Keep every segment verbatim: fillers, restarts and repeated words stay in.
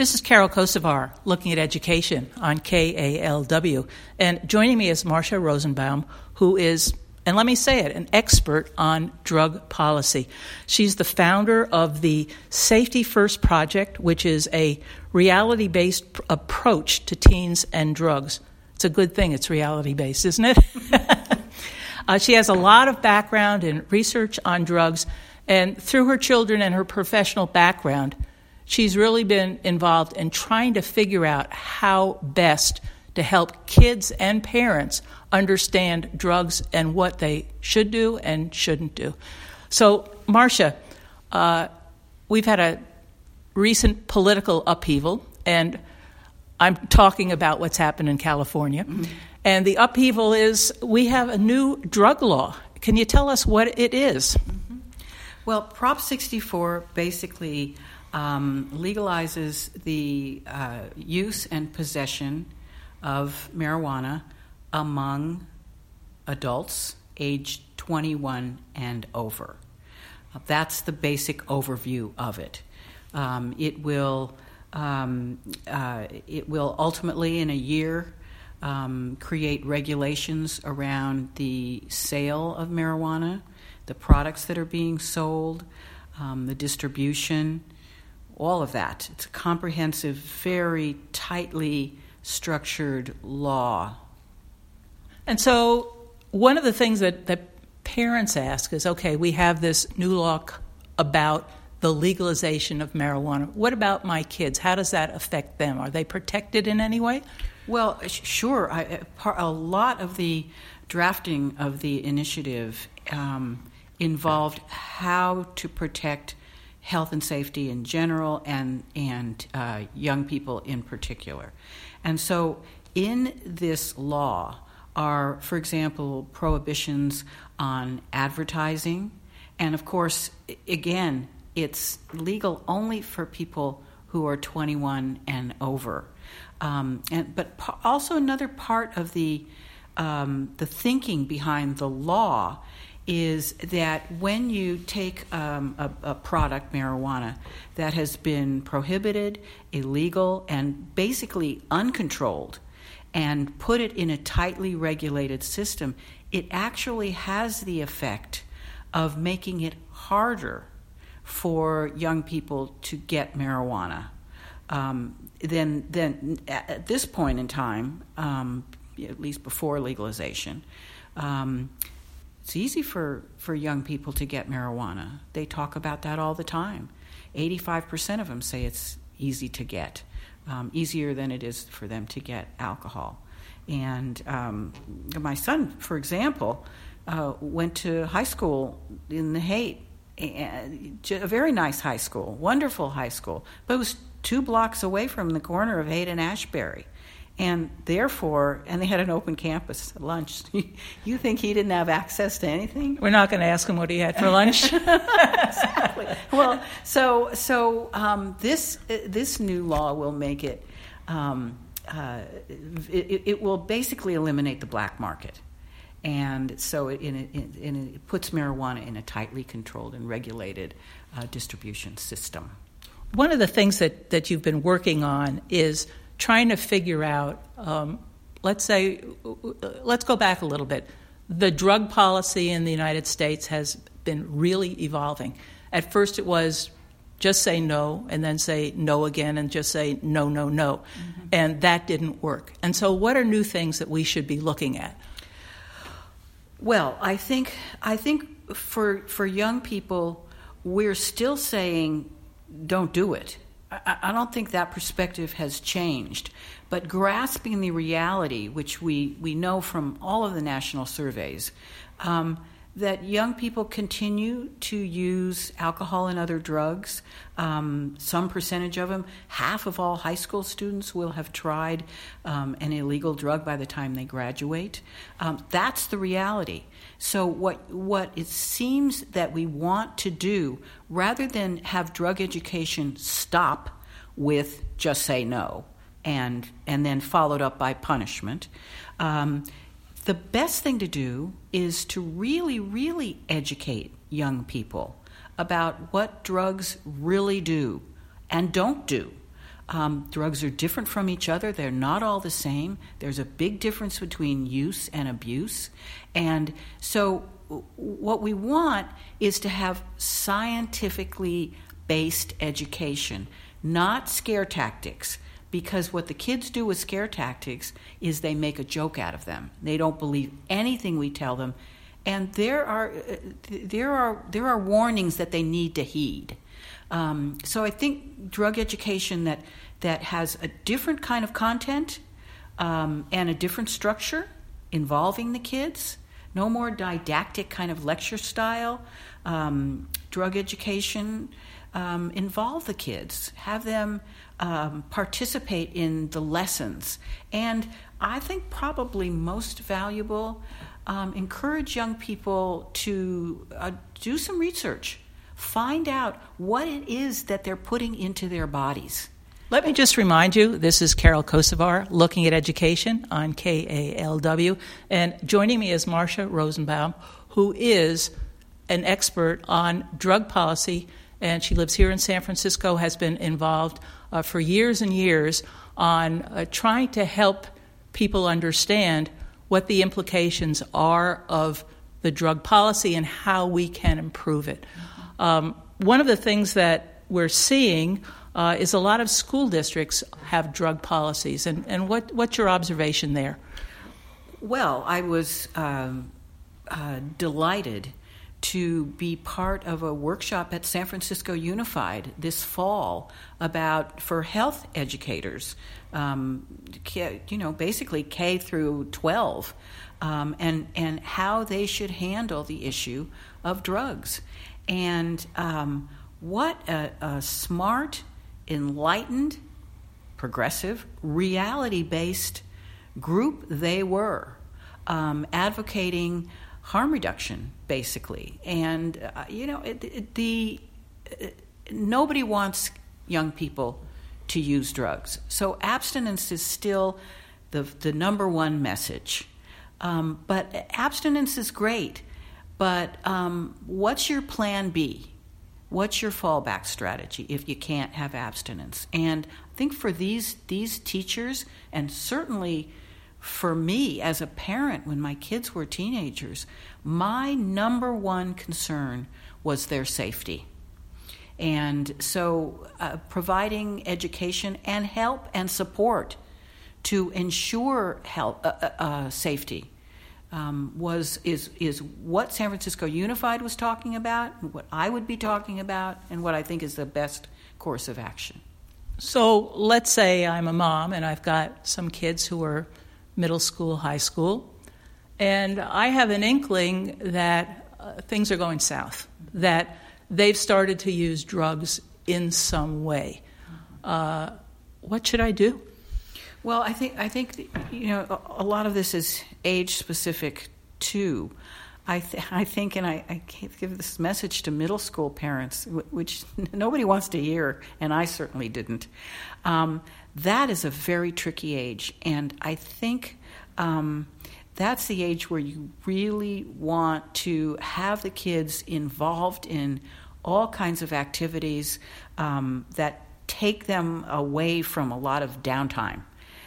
This is Carol Kosovar, looking at education on K A L W. And joining me is Marcia Rosenbaum, who is, and let me say it, an expert on drug policy. She's the founder of the Safety First Project, which is a reality-based pr- approach to teens and drugs. It's a good thing it's reality-based, isn't it? uh, she has a lot of background in research on drugs, and through her children and her professional background, she's really been involved in trying to figure out how best to help kids and parents understand drugs and what they should do and shouldn't do. So, Marcia, uh, we've had a recent political upheaval, and I'm talking about what's happened in California. Mm-hmm. And the upheaval is we have a new drug law. Can you tell us what it is? Mm-hmm. Well, Prop sixty-four basically Um, legalizes the uh, use and possession of marijuana among adults aged twenty-one and over. Uh, that's the basic overview of it. Um, it will um, uh, it will ultimately, in a year, um, create regulations around the sale of marijuana, the products that are being sold, um, the distribution. All of that. It's a comprehensive, very tightly structured law. And so one of the things that, that parents ask is, okay, we have this new law about the legalization of marijuana. What about my kids? How does that affect them? Are they protected in any way? Well, sure. I, a lot of the drafting of the initiative um, involved how to protect health and safety in general, and and uh, young people in particular. And so in this law are, for example, prohibitions on advertising. And of course, again, it's legal only for people who are twenty-one and over. Um, and but also another part of the um, the thinking behind the law is that when you take um, a, a product, marijuana, that has been prohibited, illegal, and basically uncontrolled, and put it in a tightly regulated system, it actually has the effect of making it harder for young people to get marijuana. Um, then, then at this point in time, um, at least before legalization, um, it's easy for, for young people to get marijuana. They talk about that all the time. eighty-five percent of them say it's easy to get, um, easier than it is for them to get alcohol. And um, my son, for example, uh, went to high school in the Haight, a very nice high school, wonderful high school, but it was two blocks away from the corner of Haight and Ashbury. And therefore, and they had an open campus at lunch. You think he didn't have access to anything? We're not going to ask him what he had for lunch. Exactly. Well, so so um, this this new law will make it, um, uh, it, it will basically eliminate the black market. And so it, in, in, it puts marijuana in a tightly controlled and regulated uh, distribution system. One of the things that, that you've been working on is trying to figure out, um, let's say, let's go back a little bit. The drug policy in the United States has been really evolving. At first it was just say no, and then say no again, and just say no, no, no. Mm-hmm. And that didn't work. And so what are new things that we should be looking at? Well, I think I think for for young people, we're still saying don't do it. I don't think that perspective has changed, but grasping the reality, which we, we know from all of the national surveys, um, that young people continue to use alcohol and other drugs. Um, some percentage of them, half of all high school students will have tried um, an illegal drug by the time they graduate. Um, that's the reality. So what what it seems that we want to do, rather than have drug education stop with just say no and and then followed up by punishment, um, the best thing to do is to really, really educate young people about what drugs really do and don't do. Um, drugs are different from each other. They're not all the same. There's a big difference between use and abuse. And so what we want is to have scientifically based education, not scare tactics. Because what the kids do with scare tactics is they make a joke out of them. They don't believe anything we tell them. And there are there are there are warnings that they need to heed. Um, so I think drug education that that has a different kind of content um, and a different structure involving the kids. No more didactic kind of lecture style. Um, drug education um, involve the kids, have them um, participate in the lessons, and I think probably most valuable, um, encourage young people to uh, do some research, find out what it is that they're putting into their bodies. Let me just remind you, this is Carol Kosovar, Looking at Education on K A L W, and joining me is Marcia Rosenbaum, who is an expert on drug policy, and she lives here in San Francisco, has been involved uh, for years and years on uh, trying to help people understand what the implications are of the drug policy and how we can improve it. Um, one of the things that we're seeing uh, is a lot of school districts have drug policies. And, and what, what's your observation there? Well, I was um, uh, delighted to be part of a workshop at San Francisco Unified this fall about for health educators, um, you know, basically K through twelve, um, and and how they should handle the issue of drugs. And um, what a, a smart, enlightened, progressive, reality-based group they were, um, advocating harm reduction, basically. And, uh, you know, it, it, the uh, nobody wants young people to use drugs. So abstinence is still the, the number one message. Um, but abstinence is great. But um, what's your plan B? What's your fallback strategy if you can't have abstinence? And I think for these these teachers, and certainly for me as a parent when my kids were teenagers, my number one concern was their safety. And so uh, providing education and help and support to ensure health, uh, uh, safety Um, was is is what San Francisco Unified was talking about, what I would be talking about, and what I think is the best course of action. So let's say I'm a mom and I've got some kids who are middle school, high school, and I have an inkling that uh, things are going south, that they've started to use drugs in some way. Uh, what should I do? Well, I think I think you know a lot of this is age specific too. I th- I think, and I, I can't give this message to middle school parents, which nobody wants to hear, and I certainly didn't. Um, that is a very tricky age, and I think um, that's the age where you really want to have the kids involved in all kinds of activities um, that take them away from a lot of downtime.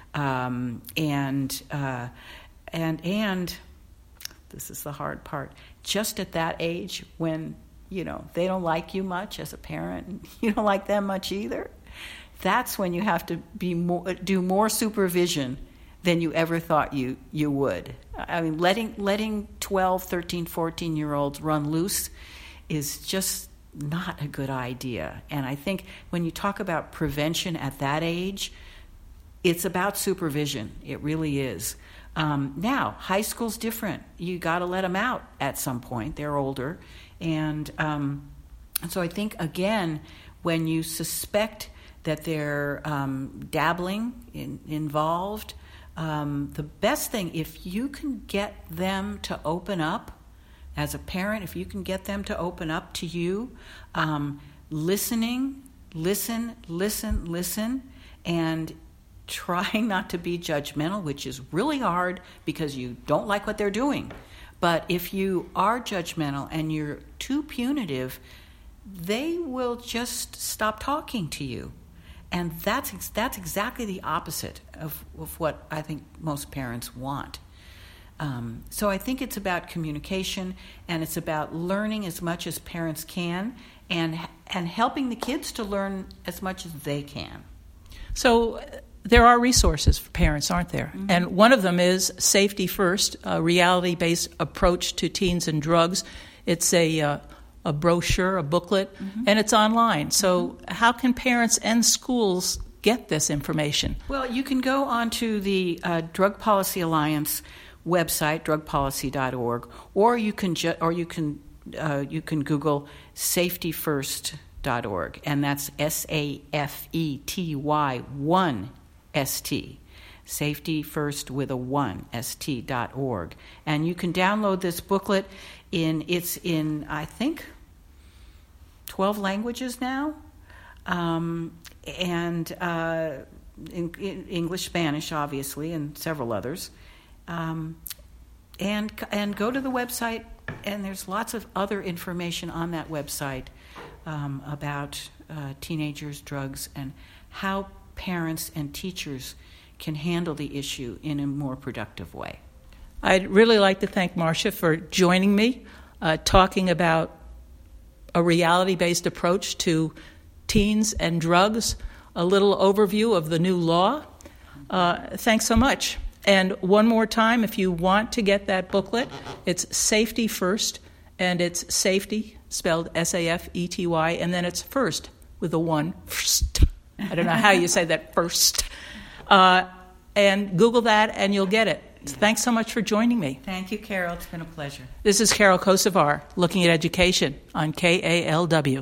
Um, and uh, and and this is the hard part. Just at that age, when you know they don't like you much as a parent, and you don't like them much either, that's when you have to be more, do more supervision than you ever thought you you would. I mean, letting letting twelve, thirteen, fourteen year olds run loose is just not a good idea. And I think when you talk about prevention at that age, it's about supervision. It really is. Um, now, high school's different. You got to let them out at some point. They're older. And, um, and so I think, again, when you suspect that they're um, dabbling, in, involved, um, the best thing, if you can get them to open up, as a parent, if you can get them to open up to you, um, listening, listen, listen, listen, and trying not to be judgmental, which is really hard because you don't like what they're doing. But if you are judgmental and you're too punitive, they will just stop talking to you. And that's ex- that's exactly the opposite of, of what I think most parents want. Um, so I think it's about communication, and it's about learning as much as parents can, and and helping the kids to learn as much as they can. So uh, there are resources for parents, aren't there? Mm-hmm. And one of them is Safety First, a reality-based approach to teens and drugs. It's a uh, a brochure, a booklet, mm-hmm. and it's online. So mm-hmm. how can parents and schools get this information? Well, you can go onto the uh, Drug Policy Alliance website, drug policy dot org, or you can ju- or you can uh, you can Google safety first dot org, and that's S A F E T Y one S T. Safety First with a one, S T dot org. And you can download this booklet in, it's in, I think, twelve languages now, um, and uh, in, in English, Spanish, obviously, and several others. Um, and and go to the website, and there's lots of other information on that website um, about uh, teenagers, drugs, and how parents and teachers can handle the issue in a more productive way. I'd really like to thank Marcia for joining me, uh, talking about a reality-based approach to teens and drugs, a little overview of the new law. Uh, thanks so much. And one more time, if you want to get that booklet, it's Safety First, and it's safety, spelled S A F E T Y, and then it's first with a one. First. I don't know how you say that, first. Uh, and Google that, and you'll get it. Thanks so much for joining me. Thank you, Carol. It's been a pleasure. This is Carol Kosovar, looking at education on K A L W.